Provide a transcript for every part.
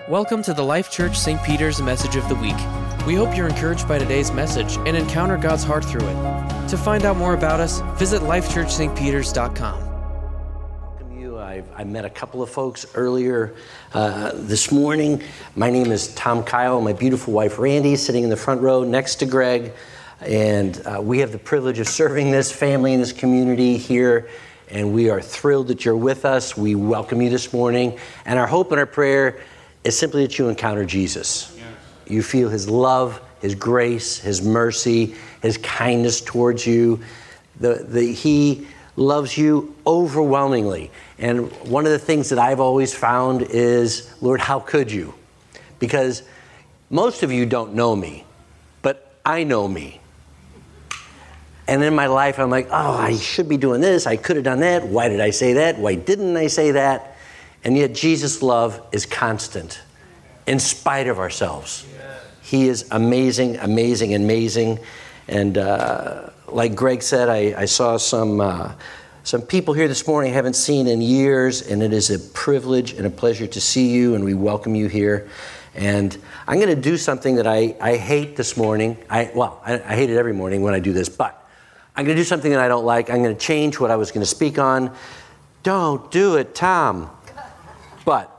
Welcome to the Life Church St. Peter's Message of the Week. We hope you're encouraged by today's message and encounter God's heart through it. To find out more about us, visit lifechurchstpeters.com. Welcome you. I met a couple of folks earlier this morning. My name is Tom Kyle. My beautiful wife Randy is sitting in the front row next to Greg. And we have the privilege of serving this family and this community here. And we are thrilled that you're with us. We welcome you this morning. And our hope and our prayer is simply that you encounter Jesus. Yes. You feel his love, his grace, his mercy, his kindness towards you. He loves you overwhelmingly. And one of the things that I've always found is, Lord, how could you? Because most of you don't know me, but I know me. And in my life, I'm like, oh, I should be doing this. I could have done that. Why did I say that? Why didn't I say that? And yet Jesus' love is constant in spite of ourselves. He is amazing, amazing, amazing. And like Greg said, I saw some people here this morning I haven't seen in years, and it is a privilege and a pleasure to see you, and we welcome you here. And I'm going to do something that I hate this morning. I hate it every morning when I do this, but I'm going to do something that I don't like. I'm going to change what I was going to speak on. Don't do it, Tom. But,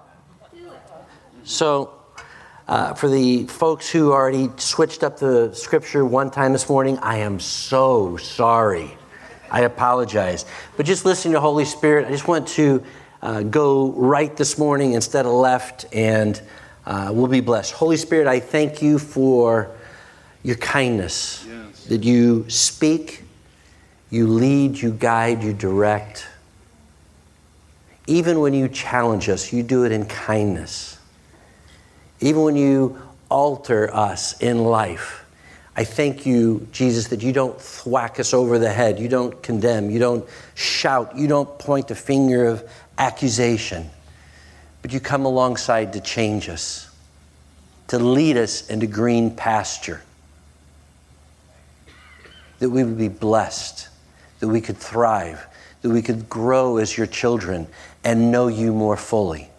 so for the folks who already switched up the scripture one time this morning, I am so sorry. I apologize. But just listening to Holy Spirit, I just want to go right this morning instead of left, and we'll be blessed. Holy Spirit, I thank you for your kindness, yes, that you speak, you lead, you guide, you direct. Even when you challenge us, you do it in kindness. Even when you alter us in life, I thank you, Jesus, that you don't thwack us over the head. You don't condemn. You don't shout. You don't point the finger of accusation. But you come alongside to change us, to lead us into green pasture, that we would be blessed, that we could thrive, that we could grow as your children and know you more fully.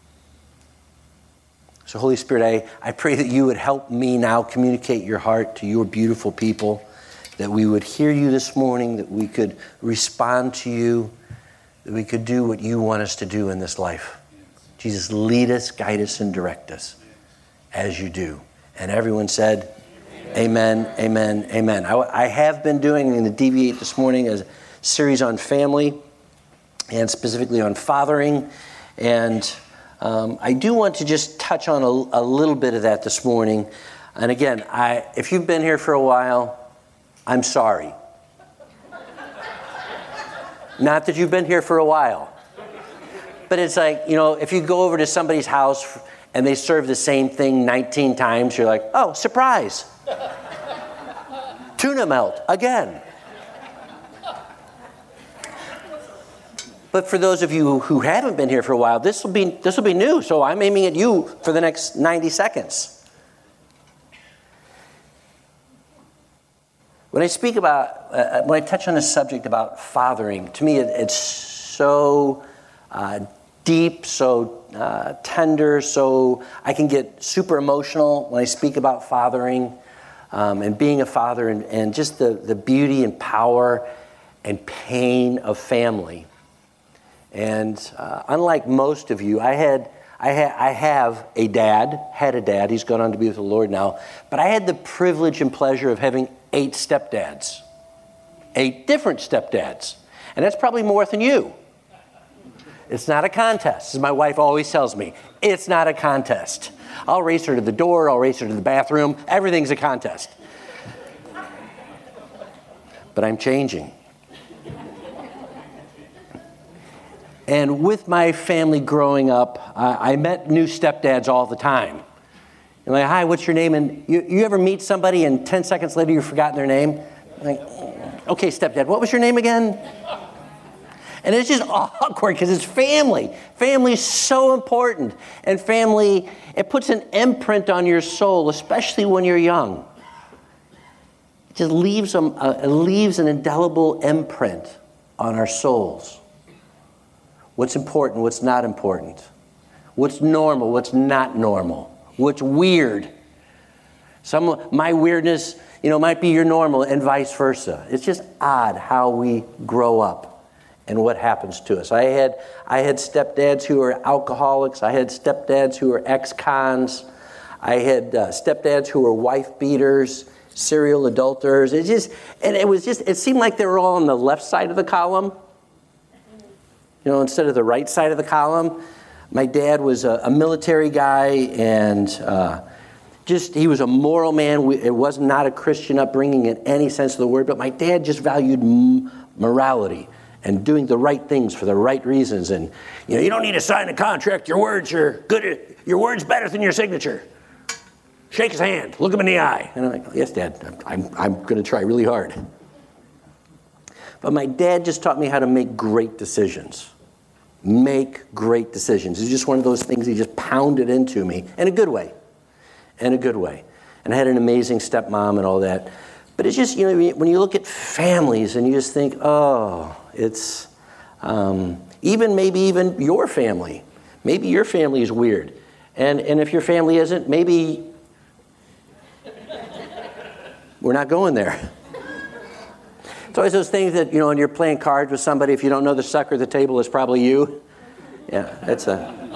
So Holy Spirit, I pray that you would help me now communicate your heart to your beautiful people, that we would hear you this morning, that we could respond to you, that we could do what you want us to do in this life. Jesus, lead us, guide us, and direct us as you do. And everyone said, amen, amen, amen. I have been doing, I'm going to deviate this morning, a series on family, and specifically on fathering. And I do want to just touch on a little bit of that this morning. And again, if you've been here for a while, I'm sorry. Not that you've been here for a while. But it's like, if you go over to somebody's house and they serve the same thing 19 times, you're like, oh, surprise. Tuna melt again. But for those of you who haven't been here for a while, this will be new. So I'm aiming at you for the next 90 seconds. When I speak about, when I touch on the subject about fathering, to me it's so deep, so tender, so I can get super emotional when I speak about fathering and being a father, and just the beauty and power and pain of family. And unlike most of you, I have a dad. He's gone on to be with the Lord now. But I had the privilege and pleasure of having 8 stepdads, 8 different stepdads. And that's probably more than you. It's not a contest. As my wife always tells me, it's not a contest. I'll race her to the door. I'll race her to the bathroom. Everything's a contest. But I'm changing. And with my family growing up, I met new stepdads all the time. You're like, hi, what's your name? And you ever meet somebody and 10 seconds later you've forgotten their name? Like, okay, stepdad, what was your name again? And it's just awkward because it's family. Family's so important. And family, it puts an imprint on your soul, especially when you're young. It just leaves an indelible imprint on our souls. What's important, what's not important. What's normal? What's not normal? What's weird? My weirdness, might be your normal and vice versa. It's just odd how we grow up and what happens to us. I had stepdads who were alcoholics. I had stepdads who were ex-cons. I had stepdads who were wife beaters, serial adulterers. It seemed like they were all on the left side of the column, instead of the right side of the column. My dad was a military guy, and he was a moral man. It was not a Christian upbringing in any sense of the word, but my dad just valued morality and doing the right things for the right reasons. And, you don't need to sign a contract. Your words are good. Your word's better than your signature. Shake his hand. Look him in the eye. And I'm like, yes, Dad, I'm going to try really hard. But my dad just taught me how to make great decisions. Make great decisions. It's just one of those things he just pounded into me in a good way. And I had an amazing stepmom and all that. But it's just, when you look at families and you just think, it's maybe even your family. Maybe your family is weird. And if your family isn't, maybe we're not going there. It's always those things that, when you're playing cards with somebody, if you don't know the sucker at the table, it's probably you. Yeah, it's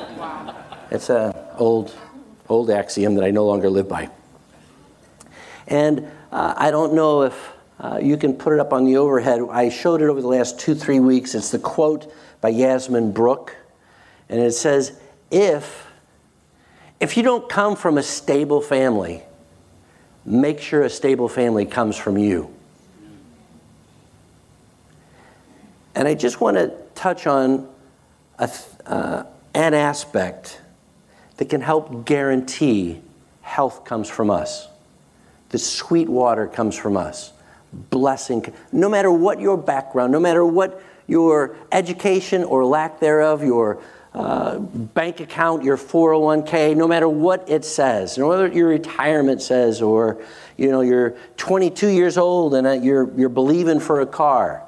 a old axiom that I no longer live by. And I don't know if you can put it up on the overhead. I showed it over the last 2-3 weeks. It's the quote by Yasmin Brooke. And it says, if you don't come from a stable family, make sure a stable family comes from you. And I just want to touch on an aspect that can help guarantee health comes from us. The sweet water comes from us. Blessing, no matter what your background, no matter what your education or lack thereof, your bank account, your 401k, no matter what it says, no matter what your retirement says, or you're 22 years old and you're believing for a car.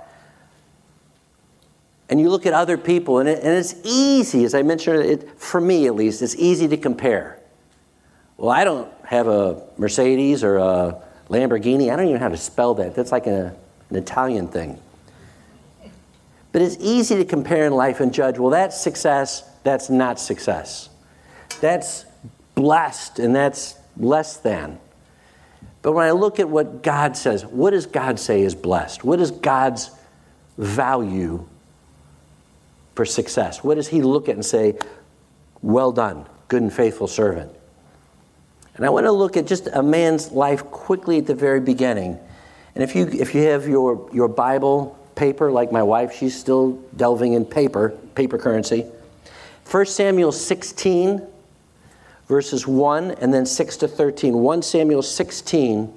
And you look at other people, and it's easy, as I mentioned, for me at least, it's easy to compare. Well, I don't have a Mercedes or a Lamborghini. I don't even know how to spell that. That's like an Italian thing. But it's easy to compare in life and judge, well, that's success, that's not success. That's blessed, and that's less than. But when I look at what God says, what does God say is blessed? What is God's value for success? What does he look at and say, well done, good and faithful servant? And I want to look at just a man's life quickly at the very beginning. And if you have your Bible paper, like my wife, she's still delving in paper currency. 1 Samuel 16, verses 1 and then 6 to 13. 1 Samuel 16,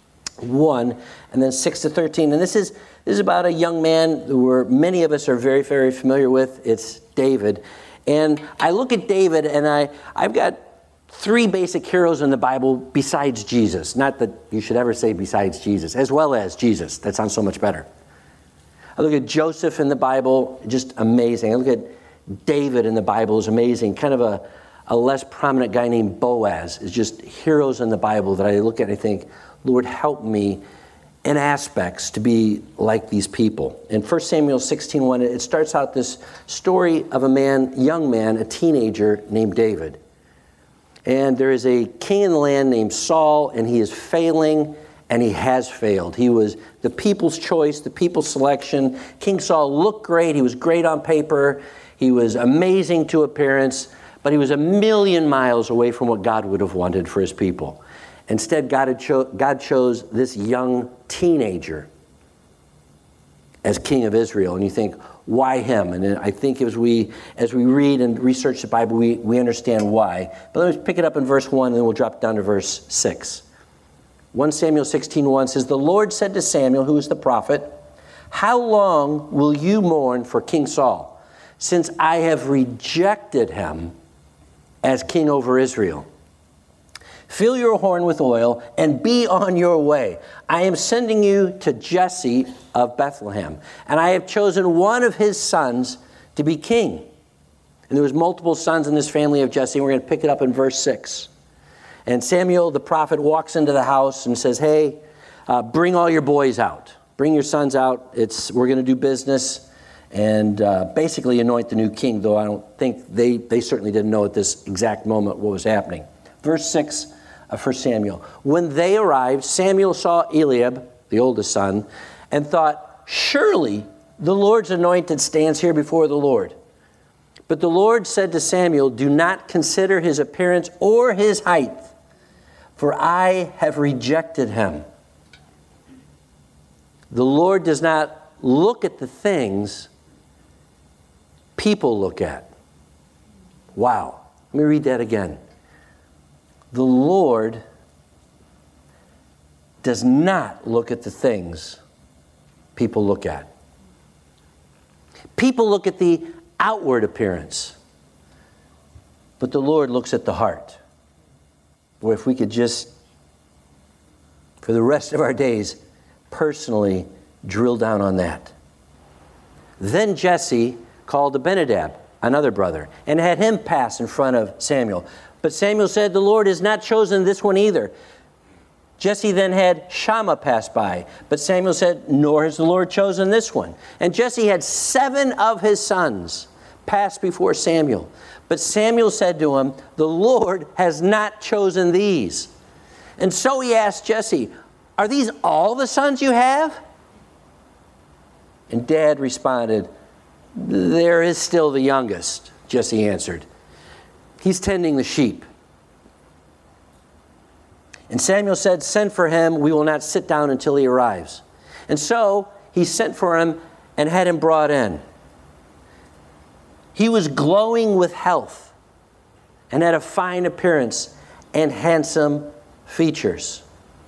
1 and then 6 to 13. And this is about a young man who many of us are very, very familiar with. It's David. And I look at David, and I've got 3 basic heroes in the Bible besides Jesus. Not that you should ever say besides Jesus, as well as Jesus. That sounds so much better. I look at Joseph in the Bible, just amazing. I look at David in the Bible, is amazing. Kind of a less prominent guy named Boaz is just heroes in the Bible that I look at and I think, Lord, help me in aspects to be like these people. In 1 Samuel 16:1, it starts out this story of a young man, a teenager named David. And there is a king in the land named Saul, and he is failing, and he has failed. He was the people's choice, the people's selection. King Saul looked great. He was great on paper. He was amazing to appearance, but he was a million miles away from what God would have wanted for his people. Instead, God chose this young teenager as king of Israel. And you think, why him? And I think as we read and research the Bible, we understand why. But let's pick it up in verse 1, and then we'll drop down to verse 6. 1 Samuel 16:1 says, the Lord said to Samuel, who is the prophet, how long will you mourn for King Saul, since I have rejected him as king over Israel? Fill your horn with oil and be on your way. I am sending you to Jesse of Bethlehem, and I have chosen one of his sons to be king. And there was multiple sons in this family of Jesse, and we're going to pick it up in verse 6. And Samuel, the prophet, walks into the house and says, hey, bring all your boys out. Bring your sons out. We're going to do business. And basically anoint the new king, though I don't think they certainly didn't know at this exact moment what was happening. Verse 6 of 1 Samuel. When they arrived, Samuel saw Eliab, the oldest son, and thought, surely the Lord's anointed stands here before the Lord. But the Lord said to Samuel, do not consider his appearance or his height, for I have rejected him. The Lord does not look at the things people look at. Wow. Let me read that again. The Lord does not look at the things people look at. People look at the outward appearance, but the Lord looks at the heart. Boy, if we could just, for the rest of our days, personally drill down on that. Then Jesse called Abinadab, another brother, and had him pass in front of Samuel. But Samuel said, the Lord has not chosen this one either. Jesse then had Shammah pass by, but Samuel said, nor has the Lord chosen this one. And Jesse had 7 of his sons pass before Samuel. But Samuel said to him, the Lord has not chosen these. And so he asked Jesse, are these all the sons you have? And Dad responded, there is still the youngest, Jesse answered. He's tending the sheep. And Samuel said, send for him. We will not sit down until he arrives. And so he sent for him and had him brought in. He was glowing with health and had a fine appearance and handsome features.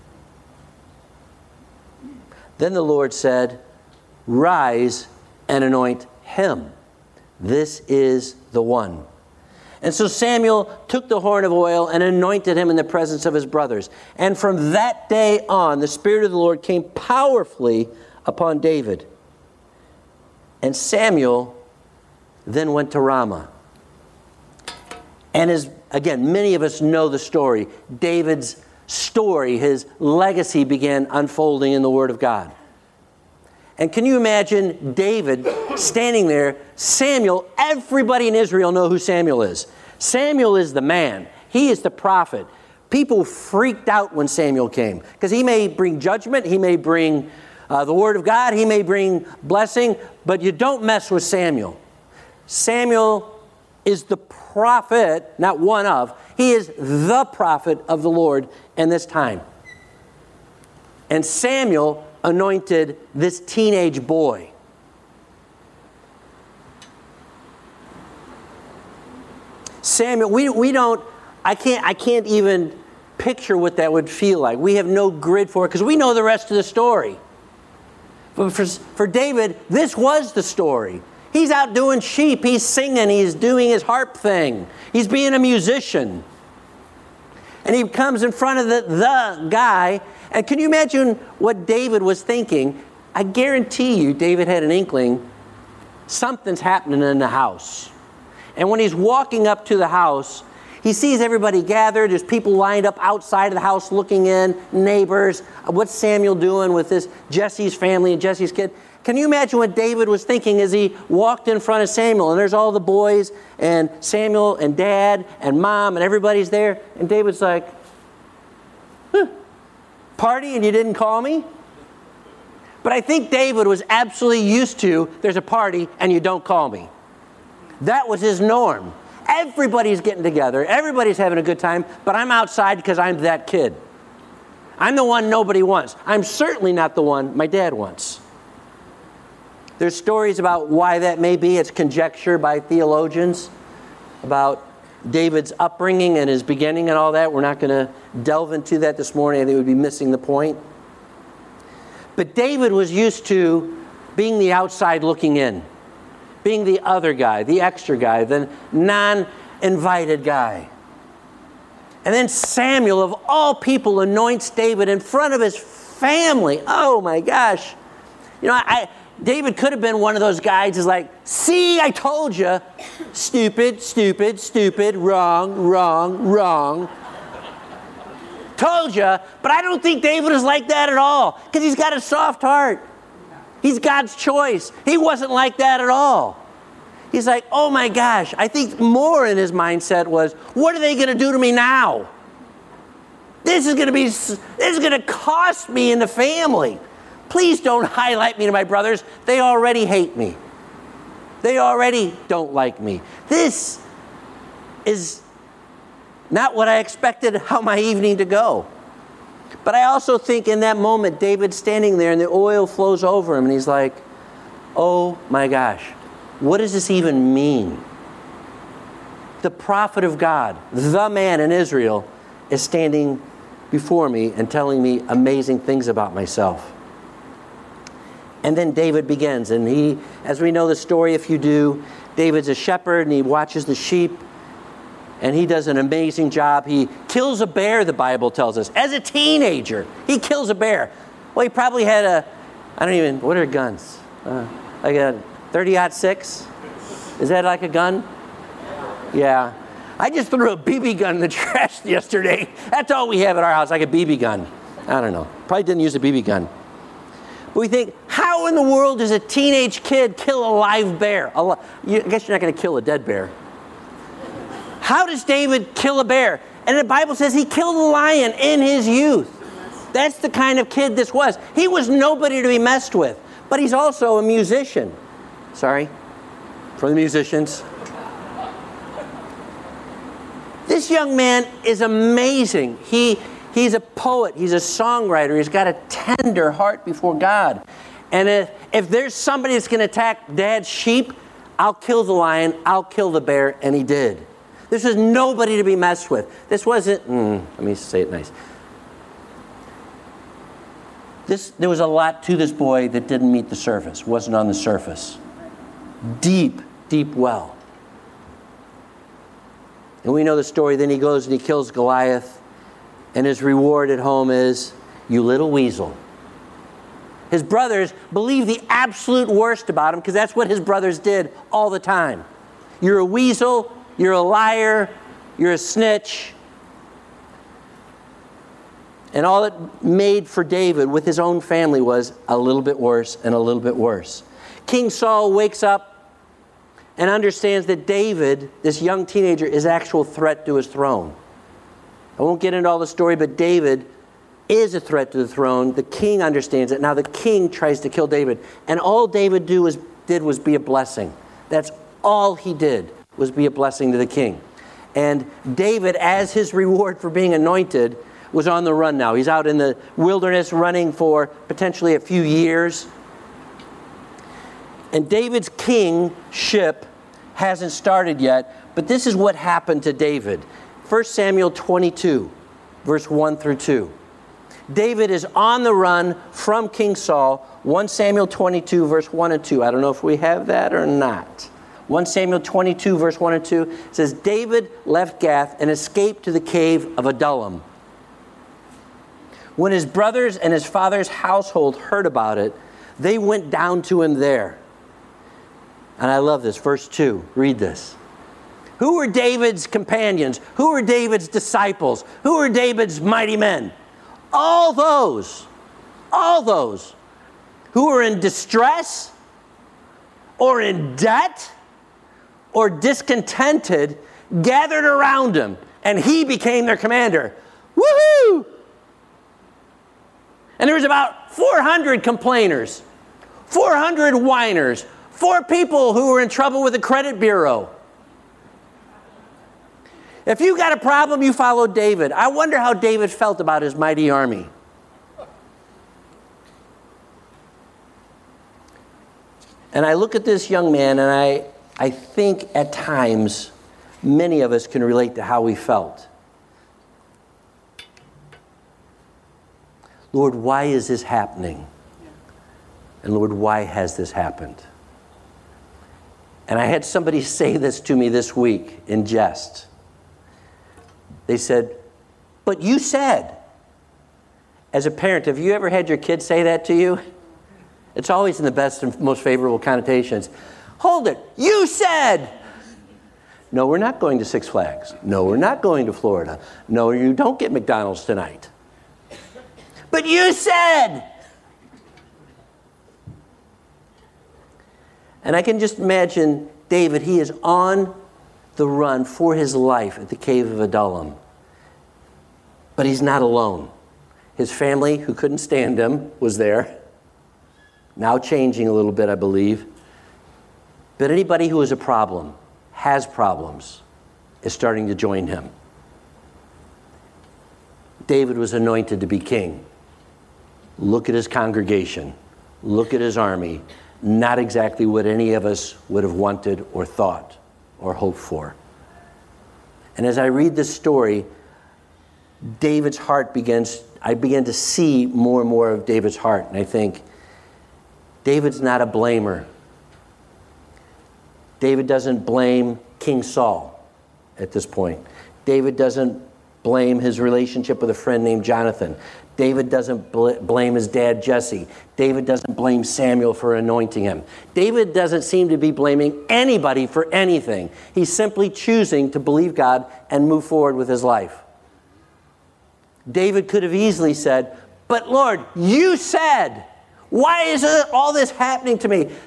Then the Lord said, rise and anoint him. This is the one. And so Samuel took the horn of oil and anointed him in the presence of his brothers. And from that day on, the Spirit of the Lord came powerfully upon David. And Samuel then went to Ramah. And again, many of us know the story. David's story, his legacy began unfolding in the Word of God. And can you imagine David standing there? Samuel, everybody in Israel know who Samuel is. Samuel is the man. He is the prophet. People freaked out when Samuel came because he may bring judgment. He may bring the Word of God. He may bring blessing. But you don't mess with Samuel. Samuel is the prophet, not one of. He is the prophet of the Lord in this time. And Samuel anointed this teenage boy. Samuel, I can't even picture what that would feel like. We have no grid for it because we know the rest of the story. But for David, this was the story. He's out doing sheep. He's singing. He's doing his harp thing. He's being a musician. And he comes in front of the guy. And can you imagine what David was thinking? I guarantee you David had an inkling something's happening in the house. And when he's walking up to the house, he sees everybody gathered. There's people lined up outside of the house looking in, neighbors. What's Samuel doing with this Jesse's family and Jesse's kid? Can you imagine what David was thinking as he walked in front of Samuel? And there's all the boys and Samuel and Dad and Mom and everybody's there. And David's like, party and you didn't call me? But I think David was absolutely used to, there's a party and you don't call me. That was his norm. Everybody's getting together. Everybody's having a good time, but I'm outside because I'm that kid. I'm the one nobody wants. I'm certainly not the one my dad wants. There's stories about why that may be. It's conjecture by theologians about David's upbringing and his beginning and all that. We're not going to delve into that this morning. I think we'd be missing the point. But David was used to being the outside looking in, being the other guy, the extra guy, the non-invited guy. And then Samuel, of all people, anoints David in front of his family. Oh my gosh. You know, David could have been one of those guys who's like, see, I told you. Stupid, stupid, stupid, wrong, wrong, wrong. Told you. But I don't think David is like that at all, because he's got a soft heart. He's God's choice. He wasn't like that at all. He's like, oh my gosh. I think more in his mindset was, what are they going to do to me now? This is going to cost me in the family. Please don't highlight me to my brothers. They already hate me. They already don't like me. This is not what I expected how my evening to go. But I also think in that moment, David's standing there and the oil flows over him and he's like, oh my gosh, what does this even mean? The prophet of God, the man in Israel, is standing before me and telling me amazing things about myself. And then David begins, and he, as we know the story, if you do, David's a shepherd and he watches the sheep, and he does an amazing job. He kills a bear, the Bible tells us. As a teenager, he kills a bear. Well, he probably had what are guns? Like a 30-06? Is that like a gun? Yeah. I just threw a BB gun in the trash yesterday. That's all we have at our house, like a BB gun. I don't know. Probably didn't use a BB gun. But we think, how in the world does a teenage kid kill a live bear? I guess you're not going to kill a dead bear. How does David kill a bear? And the Bible says he killed a lion in his youth. That's the kind of kid this was. He was nobody to be messed with. But he's also a musician. Sorry, for the musicians. This young man is amazing. He's a poet. He's a songwriter. He's got a tender heart before God. And if there's somebody that's going to attack Dad's sheep, I'll kill the lion, I'll kill the bear, and he did. This was nobody to be messed with. This wasn't, let me say it nice. There was a lot to this boy that didn't meet the surface, wasn't on the surface. Deep, deep well. And we know the story. Then he goes and he kills Goliath. And his reward at home is, you little weasel. His brothers believe the absolute worst about him because that's what his brothers did all the time. You're a weasel. You're a liar. You're a snitch. And all it made for David with his own family was a little bit worse and a little bit worse. King Saul wakes up and understands that David, this young teenager, is an actual threat to his throne. I won't get into all the story, but David is a threat to the throne. The king understands it. Now the king tries to kill David. And all David did was be a blessing. That's all he did, was be a blessing to the king. And David, as his reward for being anointed, was on the run now. He's out in the wilderness running for potentially a few years. And David's kingship hasn't started yet, but this is what happened to David. 1 Samuel 22, verse 1 through 2. David is on the run from King Saul. 1 Samuel 22, verse 1 and 2. I don't know if we have that or not. 1 Samuel 22, verse 1 and 2 says, David left Gath and escaped to the cave of Adullam. When his brothers and his father's household heard about it, they went down to him there. And I love this. Verse 2. Read this. Who were David's companions? Who were David's disciples? Who were David's mighty men? All those who were in distress or in debt or discontented gathered around him, and he became their commander. Woohoo! And there was about 400 complainers, 400 whiners, 4 people who were in trouble with the credit bureau. If you got a problem, you follow David. I wonder how David felt about his mighty army. And I look at this young man, and I think at times many of us can relate to how we felt. Lord, why is this happening? And Lord, why has this happened? And I had somebody say this to me this week in jest. They said, but you said. As a parent, have you ever had your kid say that to you? It's always in the best and most favorable connotations. Hold it. You said. No, we're not going to Six Flags. No, we're not going to Florida. No, you don't get McDonald's tonight. But you said. And I can just imagine David, he is on the run for his life at the cave of Adullam. But he's not alone. His family, who couldn't stand him, was there. Now changing a little bit, I believe. But anybody who is a problem, has problems, is starting to join him. David was anointed to be king. Look at his congregation. Look at his army. Not exactly what any of us would have wanted or thought or hoped for. And as I read this story, David's heart I began to see more and more of David's heart. And I think, David's not a blamer. David doesn't blame King Saul at this point. David doesn't blame his relationship with a friend named Jonathan. David doesn't blame his dad, Jesse. David doesn't blame Samuel for anointing him. David doesn't seem to be blaming anybody for anything. He's simply choosing to believe God and move forward with his life. David could have easily said, but Lord, you said, why is all this happening to me?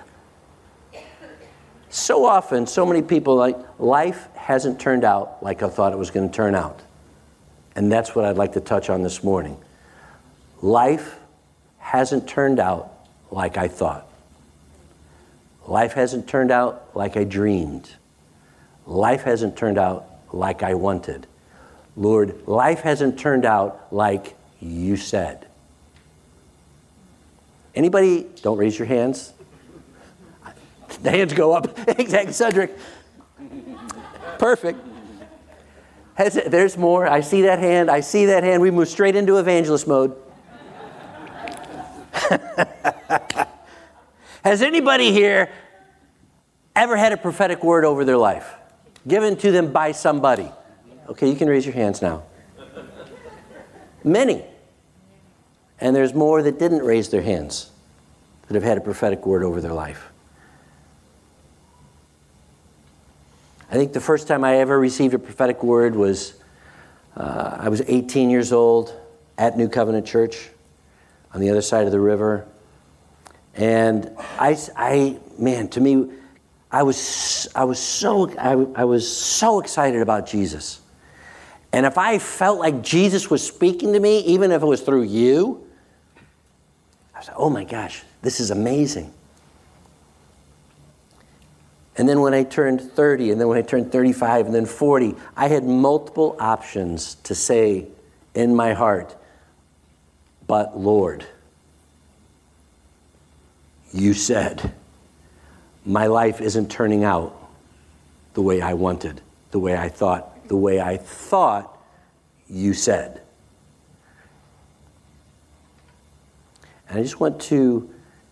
So often, so many people life hasn't turned out like I thought it was going to turn out. And that's what I'd like to touch on this morning. Life hasn't turned out like I thought. Life hasn't turned out like I dreamed. Life hasn't turned out like I wanted. Lord, life hasn't turned out like you said. Anybody, don't raise your hands. The hands go up. Exactly, Cedric. Perfect. There's more. I see that hand. I see that hand. We move straight into evangelist mode. Has anybody here ever had a prophetic word over their life? Given to them by somebody? Okay, you can raise your hands now. Many. And there's more that didn't raise their hands that have had a prophetic word over their life. I think the first time I ever received a prophetic word was, I was 18 years old at New Covenant Church on the other side of the river. And to me, I was so excited about Jesus. And if I felt like Jesus was speaking to me, even if it was through you, I was like, oh my gosh, this is amazing. And then when I turned 30, and then when I turned 35, and then 40, I had multiple options to say in my heart, but Lord, you said, my life isn't turning out the way I wanted, the way I thought you said. And I just want to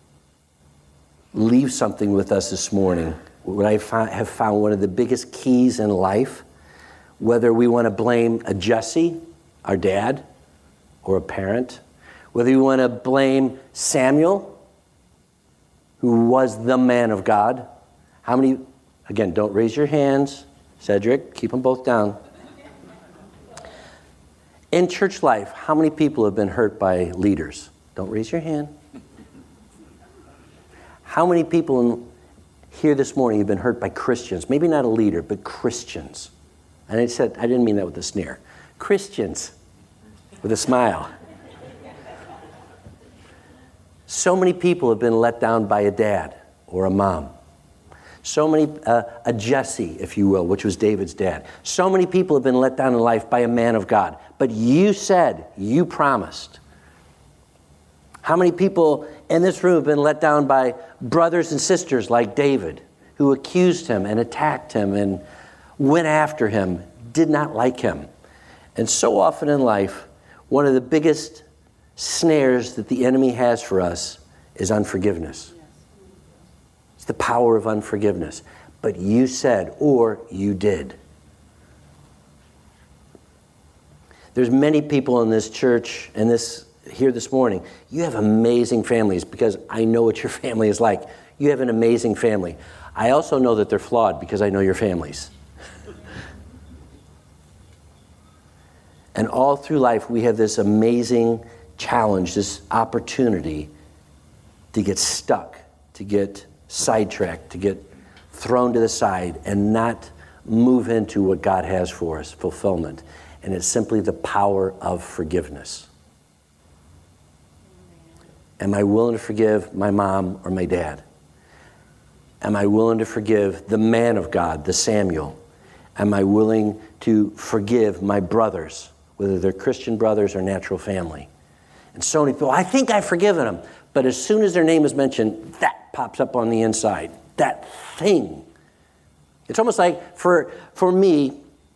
leave something with us this morning. What I have found one of the biggest keys in life, whether we want to blame a Jesse, our dad, or a parent, whether you want to blame Samuel, who was the man of God. How many, again, don't raise your hands. Cedric, keep them both down. In church life, how many people have been hurt by leaders? Don't raise your hand. How many people here this morning have been hurt by Christians? Maybe not a leader, but Christians. And I didn't mean that with a sneer. Christians, with a smile. So many people have been let down by a dad or a mom. So many, a Jesse, if you will, which was David's dad. So many people have been let down in life by a man of God. But you said, you promised. How many people in this room have been let down by brothers and sisters like David, who accused him and attacked him and went after him, did not like him? And so often in life, one of the biggest snares that the enemy has for us is unforgiveness. It's the power of unforgiveness. But you said, or you did. There's many people in this church, in this here this morning, you have amazing families because I know what your family is like. You have an amazing family. I also know that they're flawed because I know your families. And all through life, we have this amazing challenge, this opportunity to get stuck, to get sidetracked, to get thrown to the side and not move into what God has for us, fulfillment. And it's simply the power of forgiveness. Am I willing to forgive my mom or my dad? Am I willing to forgive the man of God, the Samuel? Am I willing to forgive my brothers, whether they're Christian brothers or natural family? And so many people, I think I've forgiven them. But as soon as their name is mentioned, that pops up on the inside. That thing. It's almost like for me,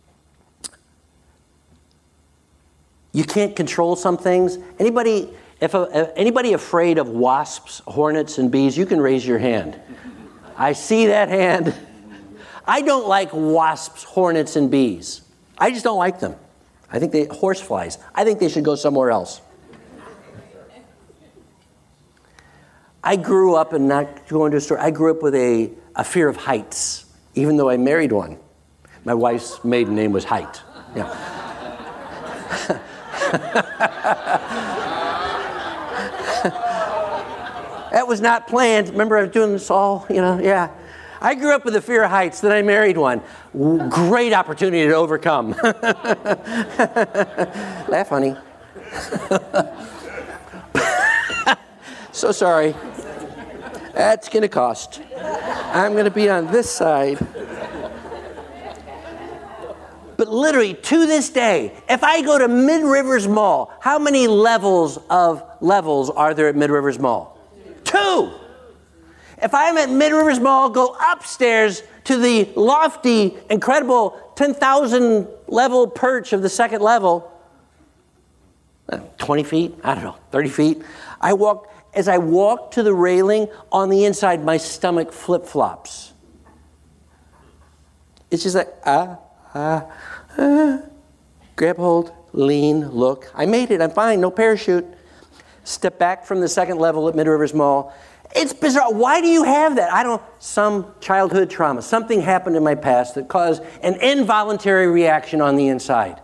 you can't control some things. Anybody afraid of wasps, hornets, and bees, you can raise your hand. I see that hand. I don't like wasps, hornets, and bees. I just don't like them. I think horseflies. I think they should go somewhere else. I grew up, and not going to a store, I grew up with a fear of heights, even though I married one. My wife's maiden name was Height. Yeah. That was not planned. Remember, I was doing this all, yeah. I grew up with a fear of heights, then I married one. Great opportunity to overcome. Laugh, honey. So sorry. That's going to cost. I'm going to be on this side. But literally, to this day, if I go to Mid-Rivers Mall, how many levels are there at Mid-Rivers Mall? 2. If I'm at Mid-Rivers Mall, go upstairs to the lofty, incredible 10,000 level perch of the second level, 20 feet, I don't know, 30 feet. As I walk to the railing, on the inside, my stomach flip-flops. It's just like, grab hold, lean, look. I made it, I'm fine, no parachute. Step back from the second level at Mid-Rivers Mall. It's bizarre. Why do you have that? Some childhood trauma. Something happened in my past that caused an involuntary reaction on the inside.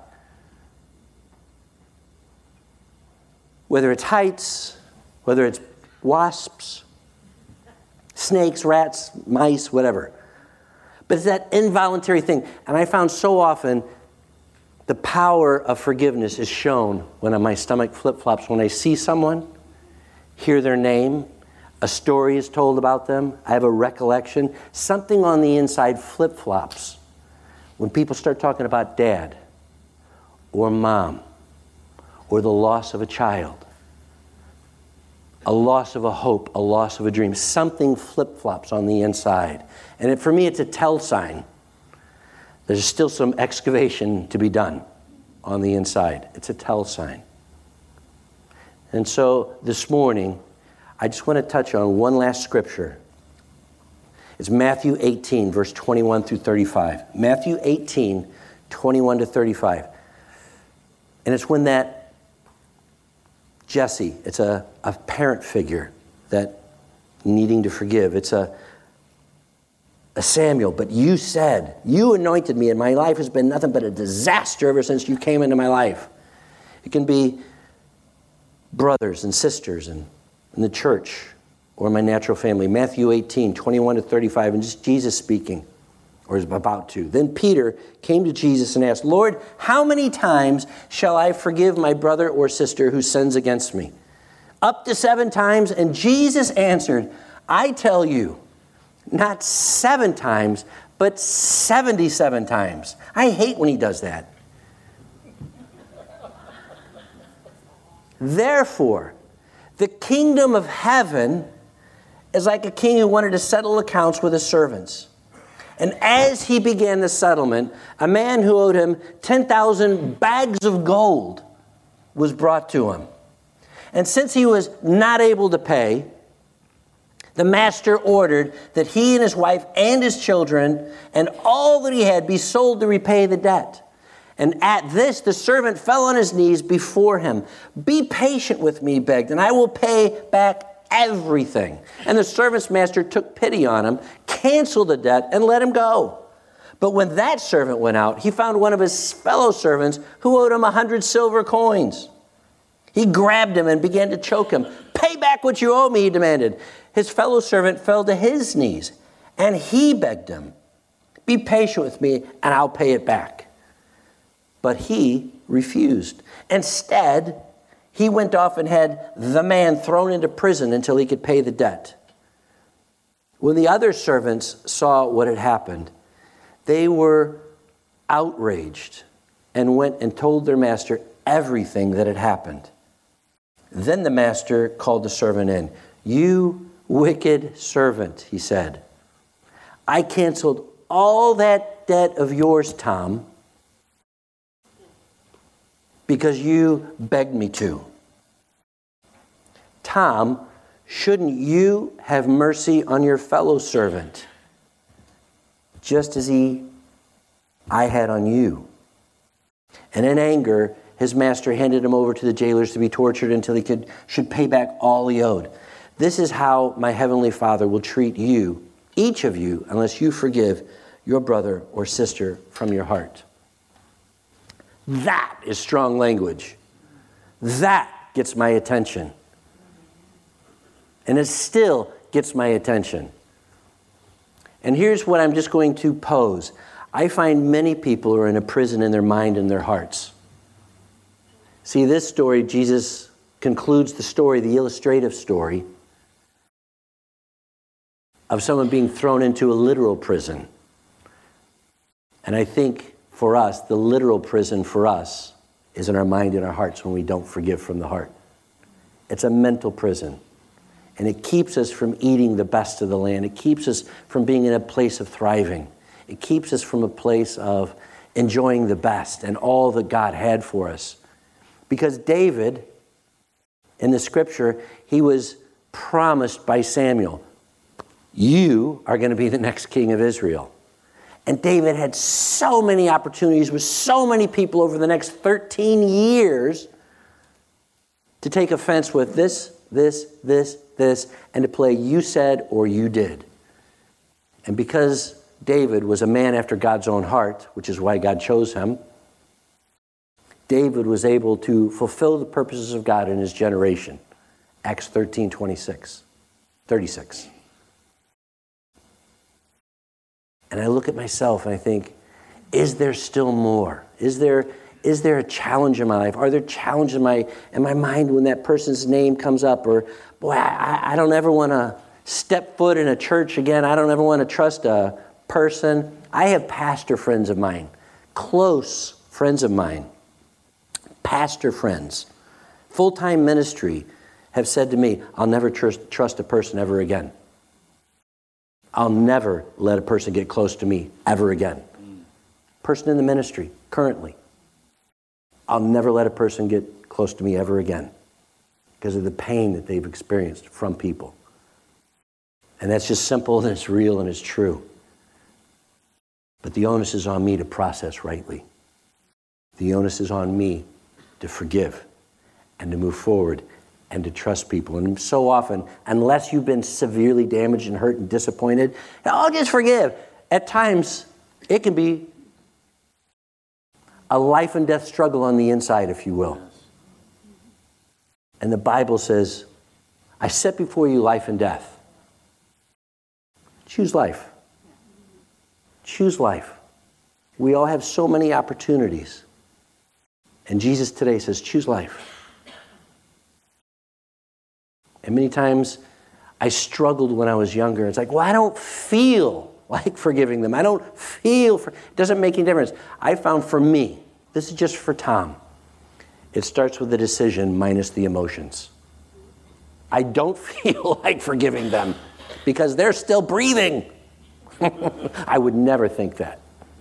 Whether it's heights, whether it's wasps, snakes, rats, mice, whatever. But it's that involuntary thing. And I found so often the power of forgiveness is shown when my stomach flip-flops. When I see someone, hear their name, a story is told about them, I have a recollection, something on the inside flip-flops. When people start talking about dad or mom or the loss of a child, a loss of a hope, a loss of a dream, something flip-flops on the inside. And for me, it's a tell sign. There's still some excavation to be done on the inside. It's a tell sign. And so this morning, I just want to touch on one last scripture. It's Matthew 18, verse 21 through 35. Matthew 18, 21 to 35. And it's when that Jesse, it's a parent figure that needing to forgive. It's a Samuel, but you anointed me, and my life has been nothing but a disaster ever since you came into my life. It can be brothers and sisters in the church or my natural family. Matthew 18, 21 to 35, and just Jesus speaking, or is about to. Then Peter came to Jesus and asked, Lord, how many times shall I forgive my brother or sister who sins against me? Up to 7 times? And Jesus answered, I tell you, not 7 times, but 77 times. I hate when he does that. Therefore, the kingdom of heaven is like a king who wanted to settle accounts with his servants. And as he began the settlement, a man who owed him 10,000 bags of gold was brought to him. And since he was not able to pay, the master ordered that he and his wife and his children and all that he had be sold to repay the debt. And at this, the servant fell on his knees before him. "Be patient with me," he begged, "and I will pay back everything." And the servant's master took pity on him, canceled the debt, and let him go. But when that servant went out, he found one of his fellow servants who owed him 100 silver coins. He grabbed him and began to choke him. "Pay back what you owe me," he demanded. His fellow servant fell to his knees, and he begged him, "Be patient with me, and I'll pay it back." But he refused. Instead, he went off and had the man thrown into prison until he could pay the debt. When the other servants saw what had happened, they were outraged and went and told their master everything that had happened. Then the master called the servant in. "You wicked servant," he said. "I canceled all that debt of yours, Tom, because you begged me to. Tom, shouldn't you have mercy on your fellow servant, just as I had on you?" And in anger, his master handed him over to the jailers to be tortured until he should pay back all he owed. This is how my heavenly Father will treat you, each of you, unless you forgive your brother or sister from your heart. That is strong language. That gets my attention. And it still gets my attention. And here's what I'm just going to pose. I find many people are in a prison in their mind and their hearts. See, this story, Jesus concludes the story, the illustrative story, of someone being thrown into a literal prison. And I think for us, the literal prison for us is in our mind and our hearts when we don't forgive from the heart. It's a mental prison. And it keeps us from eating the best of the land. It keeps us from being in a place of thriving. It keeps us from a place of enjoying the best and all that God had for us. Because David, in the scripture, he was promised by Samuel, "You are going to be the next king of Israel." And David had so many opportunities with so many people over the next 13 years to take offense with this, and to play "you said" or "you did." And because David was a man after God's own heart, which is why God chose him, David was able to fulfill the purposes of God in his generation. Acts 36. And I look at myself and I think, is there still more? Is there a challenge in my life? Are there challenges in my mind when that person's name comes up? Or, boy, I don't ever want to step foot in a church again. I don't ever want to trust a person. I have pastor friends of mine, close friends of mine, pastor friends, full-time ministry, have said to me, "I'll never trust a person ever again. I'll never let a person get close to me ever again." Person in the ministry, currently. "I'll never let a person get close to me ever again," because of the pain that they've experienced from people. And that's just simple and it's real and it's true. But the onus is on me to process rightly. The onus is on me to forgive and to move forward and to trust people. And so often, unless you've been severely damaged and hurt and disappointed, I'll just forgive. At times, it can be a life and death struggle on the inside, if you will. And the Bible says, "I set before you life and death." Choose life. Choose life. We all have so many opportunities. And Jesus today says, choose life. And many times I struggled when I was younger. It's like, well, I don't feel like forgiving them. I don't feel, it doesn't make any difference. I found for me, this is just for Tom, it starts with the decision minus the emotions. I don't feel like forgiving them because they're still breathing. I would never think that.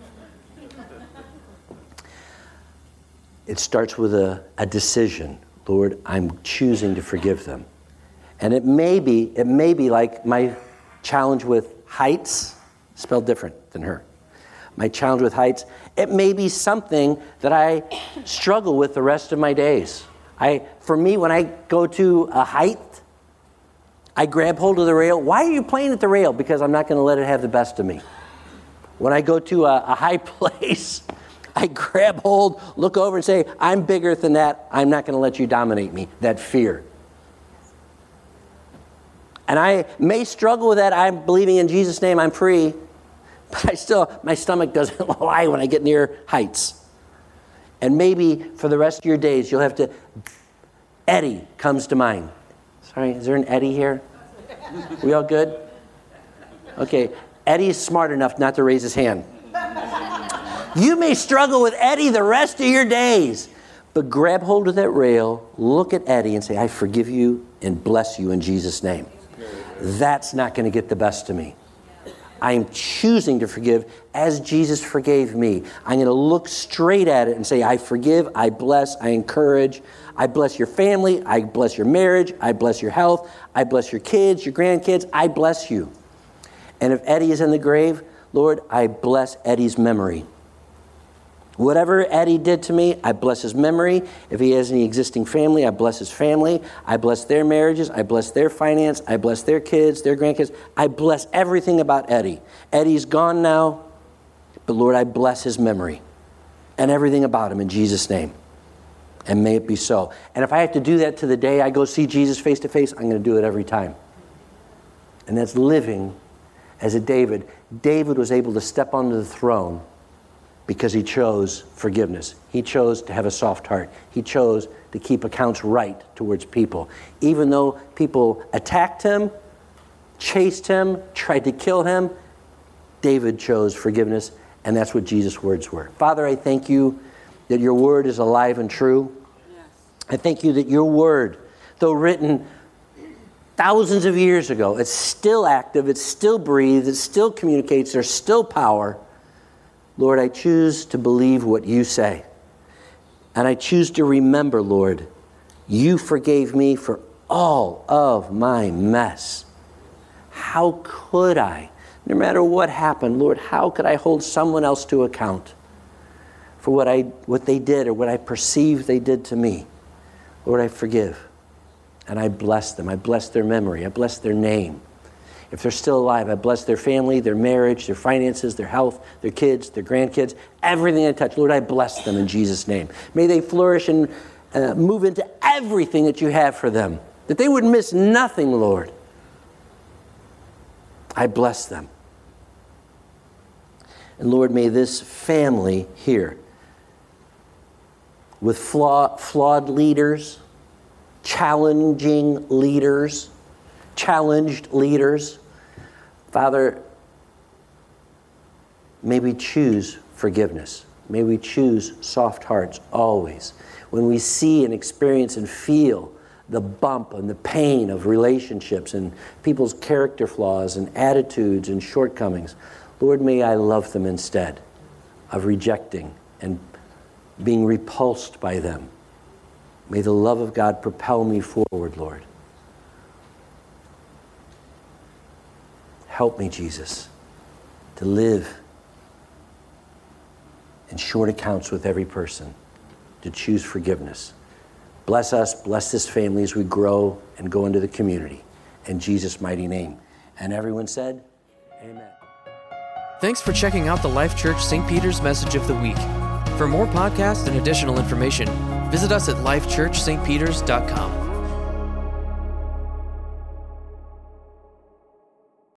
It starts with a decision. Lord, I'm choosing to forgive them. And it may be like my challenge with heights, spelled different than her. my challenge with heights. It may be something that I struggle with the rest of my days. For me, when I go to a height, I grab hold of the rail. Why are you playing at the rail? Because I'm not going to let it have the best of me. When I go to a high place, I grab hold, look over and say, I'm bigger than that. I'm not going to let you dominate me. That fear. And I may struggle with that. I'm believing in Jesus' name, I'm free. But my stomach doesn't lie when I get near heights. And maybe for the rest of your days, you'll have to, Eddie comes to mind. Sorry, is there an Eddie here? We all good? Okay, Eddie's smart enough not to raise his hand. You may struggle with Eddie the rest of your days, but grab hold of that rail, look at Eddie and say, I forgive you and bless you in Jesus' name. That's not going to get the best of me. I am choosing to forgive as Jesus forgave me. I'm going to look straight at it and say, I forgive, I bless, I encourage. I bless your family. I bless your marriage. I bless your health. I bless your kids, your grandkids. I bless you. And if Eddie is in the grave, Lord, I bless Eddie's memory. Whatever Eddie did to me, I bless his memory. If he has any existing family, I bless his family. I bless their marriages. I bless their finance. I bless their kids, their grandkids. I bless everything about Eddie. Eddie's gone now, but Lord, I bless his memory and everything about him in Jesus' name. And may it be so. And if I have to do that to the day I go see Jesus face to face, I'm going to do it every time. And that's living as a David. David was able to step onto the throne because he chose forgiveness. He chose to have a soft heart. He chose to keep accounts right towards people. Even though people attacked him, chased him, tried to kill him, David chose forgiveness, and that's what Jesus' words were. Father, I thank you that your word is alive and true. Yes. I thank you that your word, though written thousands of years ago, it's still active, it still breathes, it still communicates, there's still power. Lord, I choose to believe what you say. And I choose to remember, Lord, you forgave me for all of my mess. How could I, no matter what happened, Lord, how could I hold someone else to account for what they did or what I perceive they did to me? Lord, I forgive. And I bless them. I bless their memory. I bless their name. If they're still alive, I bless their family, their marriage, their finances, their health, their kids, their grandkids, everything I touch. Lord, I bless them in Jesus' name. May they flourish and move into everything that you have for them, that they would miss nothing, Lord. I bless them. And Lord, may this family here, with flawed leaders, challenged leaders, Father, may we choose forgiveness. May we choose soft hearts always. When we see and experience and feel the bump and the pain of relationships and people's character flaws and attitudes and shortcomings, Lord, may I love them instead of rejecting and being repulsed by them. May the love of God propel me forward, Lord. Help me, Jesus, to live in short accounts with every person, to choose forgiveness. Bless us, bless this family as we grow and go into the community. In Jesus' mighty name. And everyone said, amen. Thanks for checking out the Life Church St. Peter's Message of the Week. For more podcasts and additional information, visit us at lifechurchstpeters.com.